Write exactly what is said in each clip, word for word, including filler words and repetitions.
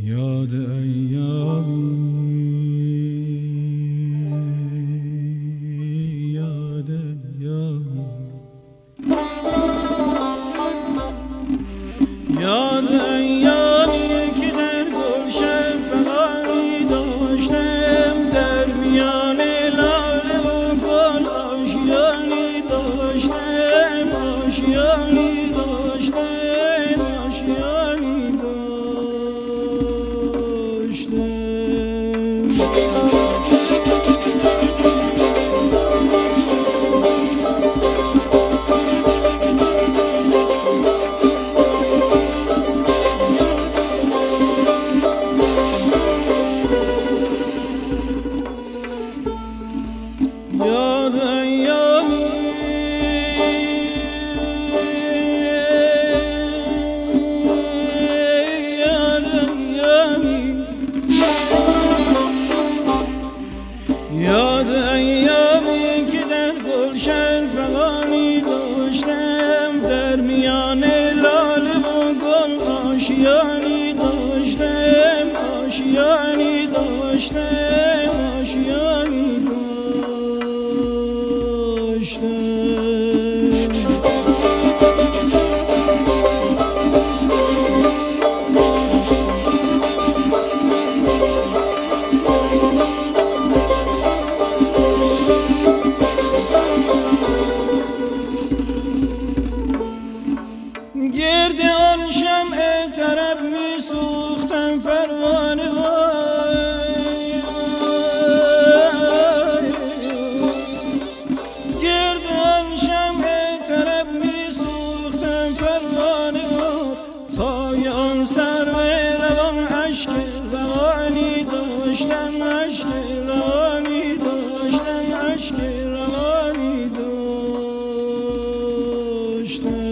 یاد ایامی یاد ایامی یاد ایامی که در گلشن فغانی داشتم در میان لاله و گل آشیانی داشتم آشیانی داشتم آشیانی آشیانی داشتم آشیانی داشتم آشیانی داشتم گرد آن شمع طرب می سوختم پروانه وای گرد آن شمع طرب می سوختم پروانه وای پای آن سرو روان عشق روانی داشتم عشق روانی داشتم عشق روانی داشتم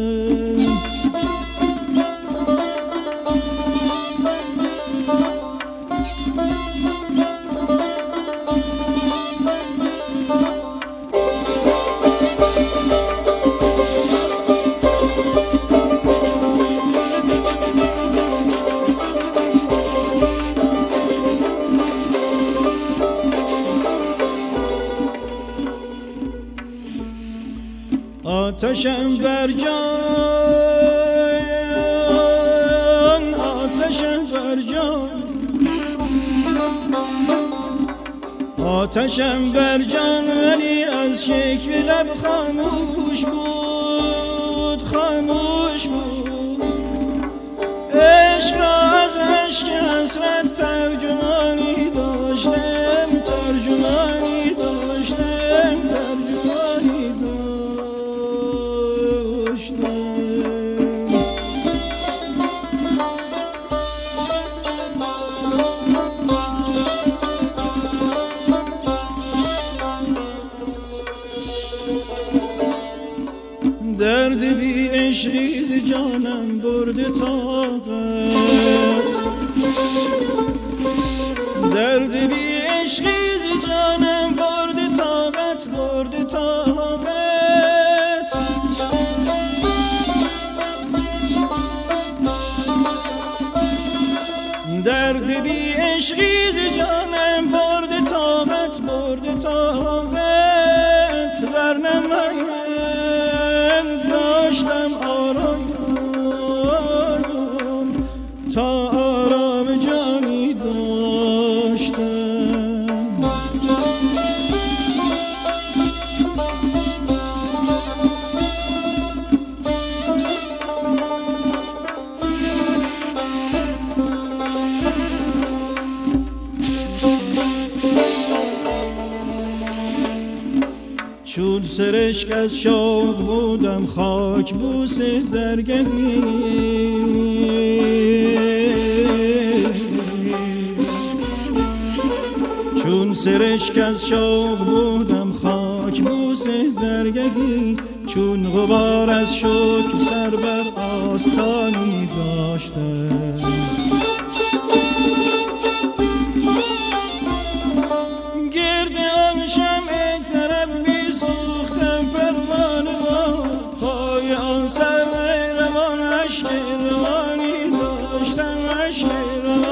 آتشم بر جان آتشم بر جان آتشم بر جان ولی از شکوه لب خاموش بود خاموش بود عشق را از عشق حسرت ترجمانی داشتم ترجمانی داشتم ترجمانی داشتم درد بی عشقی ز جانم برده طاقت درد بی عشقی ز جانم برده طاقت برده طاقت درد بی عشقی ز جانم برده طاقت برده طاقت ورنه من داشتم آرام تا آرام جانی داشتم چون سرشک از شوق بودم خاک بوس درگهی چون سرشک از شوق بودم خاک بوس درگهی چون غبار از شوق سر بر آستانی داشتم گرد آن شمع طرب می سوختم پروانه پای آن سر روان عشق روانی داشتم عشق روانی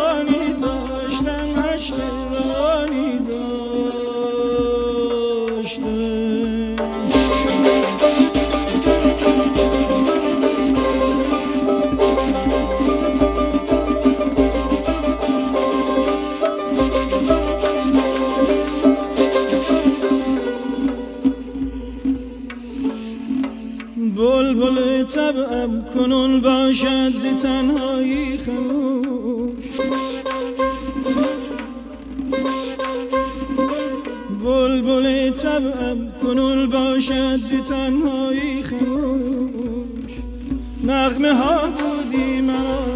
کنون باشد ز تنهایی خموش. بلبل طبعم کنون باشد ز تنهایی خموش. نغمه ها بودی مرا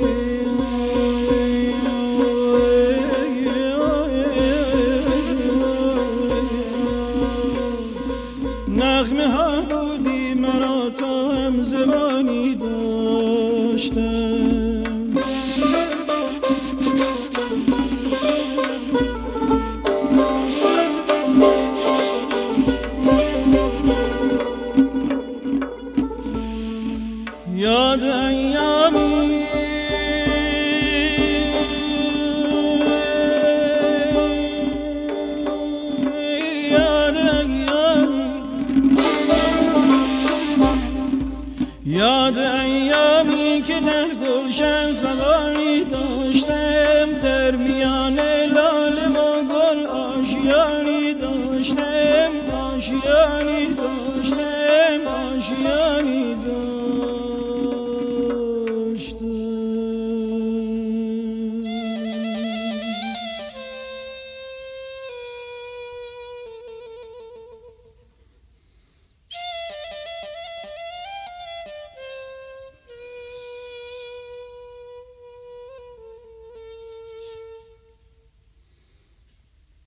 نغمه ها بودی مرا تا هم زبانی داشتم. یاد ایامی یاد ایامی یاد ایامی که در گلشن فغانی داشتم در میان